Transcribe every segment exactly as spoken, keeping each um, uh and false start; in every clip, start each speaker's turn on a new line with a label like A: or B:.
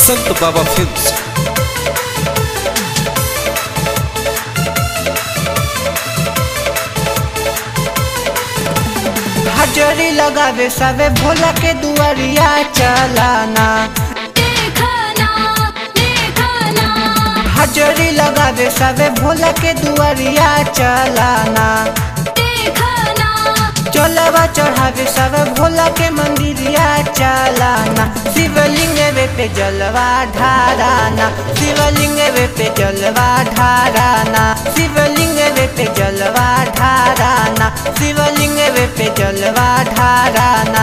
A: Sant Baba films.
B: हजरी लगावे सबे भोला के दुआरिया चलाना, हजरी लगावे सबे भोला के दुआरिया चलाना, चलवा चढ़ावे सब भोला के मंदिरिया चलाना, शिवलिंग पे जलवा ढाराना, शिवलिंग पे जलवा ढाराना, शिवलिंग पे जलवा ढाराना, शिवलिंग पे जलवा ढाराना।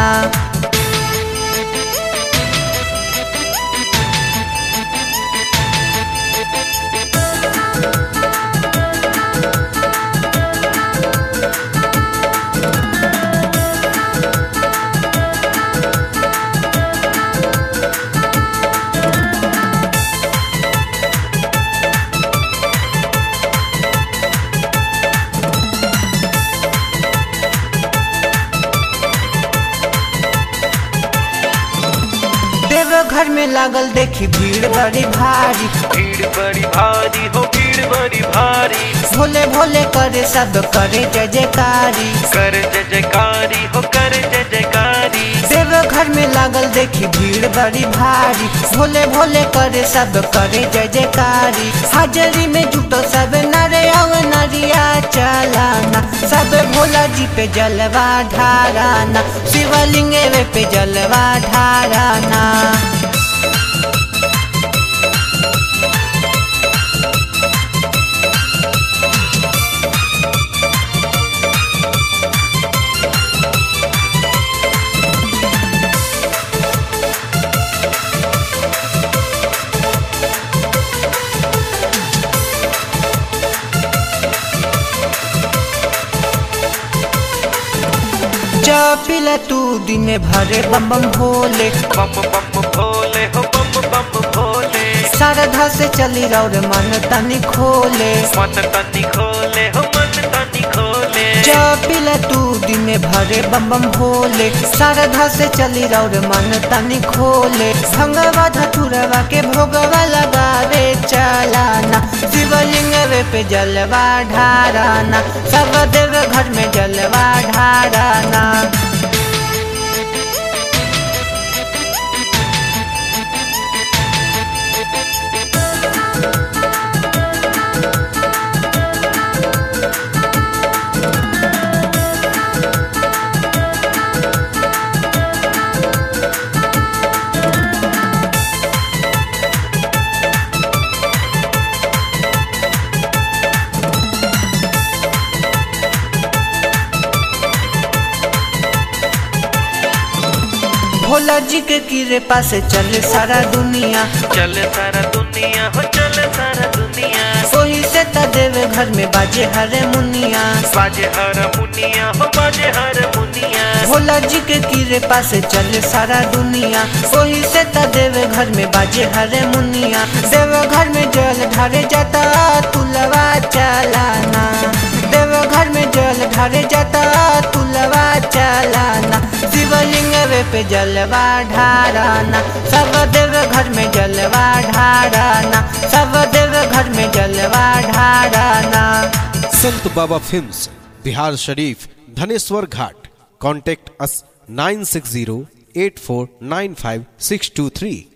B: घर में लागल देखी भीड़ बड़ी भारी,
C: भीड़ बड़ी भारी हो भीड़ बड़ी भारी,
B: भोले भोले करे सब करे जय जयकारी,
C: कर जय जयकारी हो कर जय जयकारी।
B: देव घर में लागल देखी भीड़ बड़ी भारी, भोले भोले करे सब करे जय जयकारी, हाजरी में जुटो सब नरे और नरिया चलाना, सब भोला जी पे जलवा ढाराना, शिवलिंग पे जलवा ढाराना। पिला तू दिन भरे बम बम भोले,
C: बम बम भोले हो बम बम भोले,
B: श्रद्धा से चली और मन तनी खोले,
C: मन तनी खोले हो मन तनी खोले।
B: पिला तू दिन भरे बम बम भोले, श्रद्धा से चली और मन तनी खोले, भंगवा धतुरवा के भोगवा लगावे चलाना, शिवलिंग पे जलवा ढाराना, सब देव घर में जलवा ढाराना। भोला जी के कृपा से चले सारा दुनिया,
C: चले सारा दुनिया हो चले सारा दुनिया,
B: सोही से तदेव घर में बाजे हरे मुनिया,
C: बाजे हर मुनिया हो बाजे हर मुनिया।
B: भोला जी के कृपा से चले सारा दुनिया, सोही से तदेव घर में बाजे हरे मुनिया, देव घर में जल ढारे जाता तुलवा चलाना, देव घर में जल ढारे जाता तुलवा चलाना, शिवलिंग पे जलवा ढाराना, सब देव घर में जलवा ढाराना, सब देव घर में जलवा ढाराना।
A: Sant Baba films, Bihar Sharif, Dhaneshwar Ghat. Contact us nine six zero eight four nine five six two three.